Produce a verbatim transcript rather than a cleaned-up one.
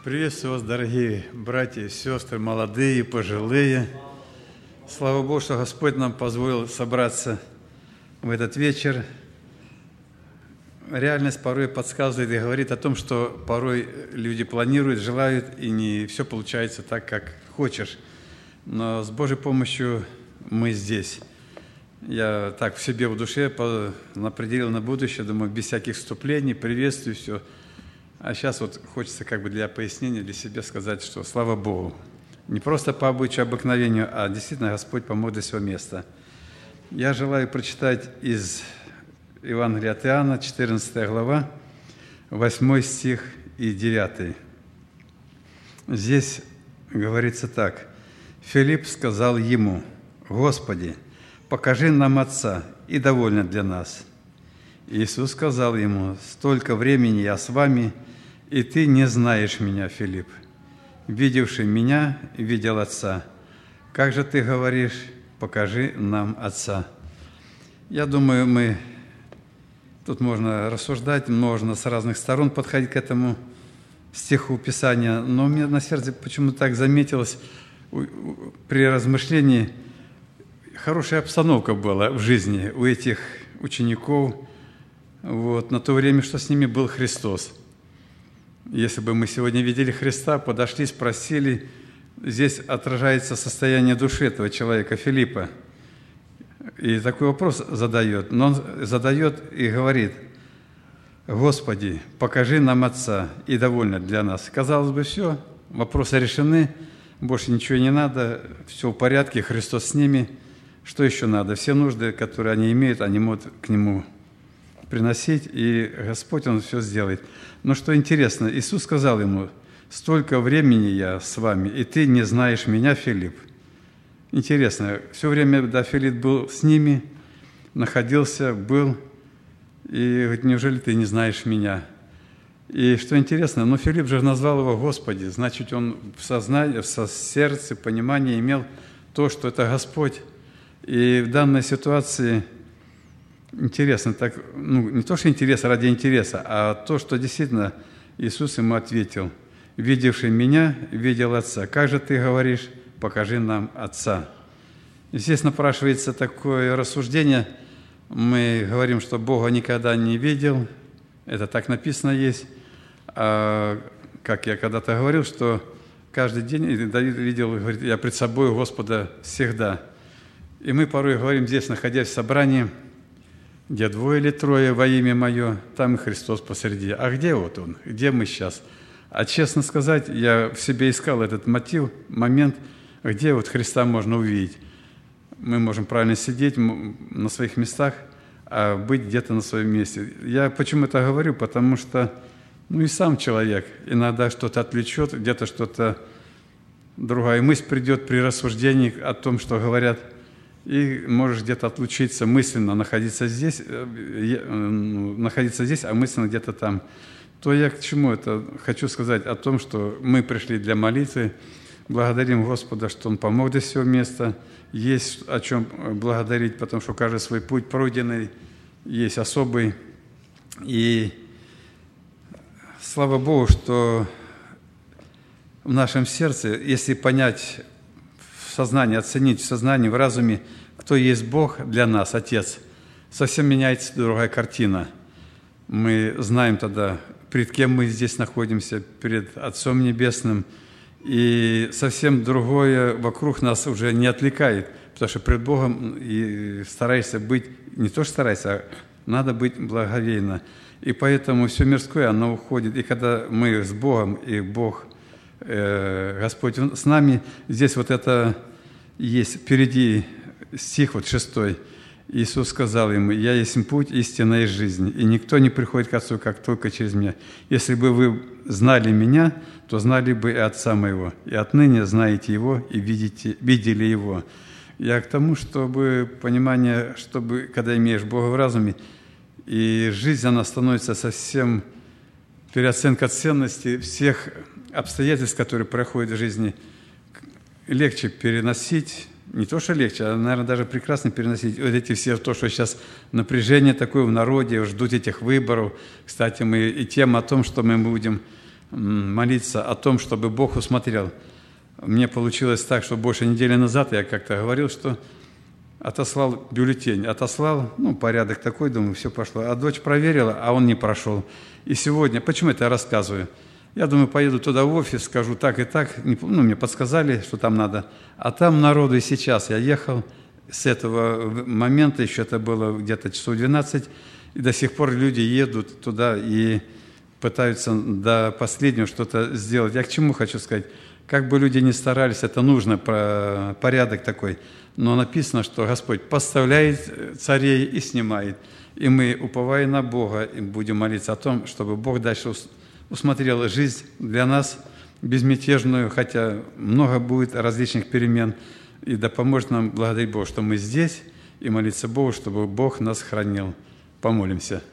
Приветствую вас, дорогие братья и сестры, молодые, пожилые. Слава Богу, что Господь нам позволил собраться в этот вечер. Реальность порой подсказывает и говорит о том, что порой люди планируют, желают, и не все получается так, как хочешь. Но с Божьей помощью мы здесь. Я так в себе, в душе определил на будущее, думаю, без всяких вступлений, приветствую все. А сейчас вот хочется как бы для пояснения, для себя сказать, что слава Богу. Не просто по обычаю, обыкновению, а действительно Господь помог до сего места. Я желаю прочитать из Евангелия от Иоанна, четырнадцатая глава, восьмой стих и девятый. Здесь говорится так. «Филипп сказал ему: Господи, покажи нам Отца, и довольно для нас. Иисус сказал ему: столько времени я с вами, и ты не знаешь меня, Филипп. Видевший меня, видел Отца. Как же ты говоришь: покажи нам Отца?» Я думаю, мы тут можно рассуждать, можно с разных сторон подходить к этому стиху Писания, но мне на сердце почему-то так заметилось при размышлении, хорошая обстановка была в жизни у этих учеников, вот, на то время, что с ними был Христос. Если бы мы сегодня видели Христа, подошли, спросили, здесь отражается состояние души этого человека, Филиппа. И такой вопрос задает. Но он задает и говорит: «Господи, покажи нам Отца, и довольно для нас». Казалось бы, все, вопросы решены, больше ничего не надо, все в порядке, Христос с ними. Что еще надо? Все нужды, которые они имеют, они могут к Нему приносить, и Господь, Он все сделает. Но что интересно, Иисус сказал ему: «Столько времени я с вами, и ты не знаешь меня, Филипп». Интересно, все время, да, Филипп был с ними, находился, был, и говорит: «Неужели ты не знаешь меня?» И что интересно, ну, Филипп же назвал его Господи, значит, он в сознании, в сердце, понимании имел то, что это Господь. И в данной ситуации интересно, так, ну, не то, что интерес ради интереса, а то, что действительно Иисус ему ответил: «Видевший меня, видел Отца. Как же ты говоришь: покажи нам Отца?» И здесь напрашивается такое рассуждение. Мы говорим, что Бога никогда не видел, это так написано есть. А, как я когда-то говорил, что каждый день Давид видел, говорит: «Я пред собой Господа всегда». И мы порой говорим здесь, находясь в собрании: где двое или трое во имя Мое, там и Христос посреди. А где вот Он? Где мы сейчас? А честно сказать, я в себе искал этот мотив, момент, где вот Христа можно увидеть. Мы можем правильно сидеть на своих местах, а быть где-то на своем месте. Я почему это говорю? Потому что, ну и сам человек иногда что-то отвлечет, где-то что-то, другая мысль придет при рассуждении о том, что говорят, и можешь где-то отлучиться мысленно, находиться здесь, находиться здесь, а мысленно где-то там. То я к чему это хочу сказать? О том, что мы пришли для молитвы, благодарим Господа, что Он помог до сего места. Есть о чем благодарить, потому что каждый свой путь пройденный, есть особый. И слава Богу, что в нашем сердце, если понять в сознании, оценить в сознании, в разуме, кто есть Бог для нас, Отец, совсем меняется другая картина. Мы знаем тогда, перед кем мы здесь находимся, перед Отцом Небесным, и совсем другое вокруг нас уже не отвлекает, потому что пред Богом и стараешься быть, не то что старайся, а надо быть благоговейно. И поэтому все мирское, оно уходит. И когда мы с Богом, и Бог, э, Господь с нами, здесь вот это есть впереди стих вот шестой. Иисус сказал ему: «Я есть путь, истина и жизнь, и никто не приходит к Отцу, как только через Меня. Если бы вы знали Меня, то знали бы и Отца Моего, и отныне знаете Его и видите, видели Его». Я к тому, чтобы понимание, чтобы, когда имеешь Бога в разуме, и жизнь, она становится совсем переоценка ценности всех обстоятельств, которые проходят в жизни, легче переносить. Не то, что легче, а, наверное, даже прекрасно переносить вот эти все, то, что сейчас напряжение такое в народе, ждут этих выборов. Кстати, мы и тема о том, что мы будем молиться о том, чтобы Бог усмотрел. Мне получилось так, что больше недели назад я как-то говорил, что отослал бюллетень, отослал, ну, порядок такой, думаю, все пошло. А дочь проверила, а он не прошел. И сегодня, почему это я рассказываю? Я думаю, поеду туда в офис, скажу так и так, ну, мне подсказали, что там надо. А там народу и сейчас. Я ехал с этого момента, еще это было где-то часов двенадцать, и до сих пор люди едут туда и пытаются до последнего что-то сделать. Я к чему хочу сказать? Как бы люди ни старались, это нужно, порядок такой. Но написано, что Господь поставляет царей и снимает. И мы, уповая на Бога, будем молиться о том, чтобы Бог дальше усмотрел жизнь для нас безмятежную, хотя много будет различных перемен. И да поможет нам благодарить Бога, что мы здесь, и молиться Богу, чтобы Бог нас хранил. Помолимся.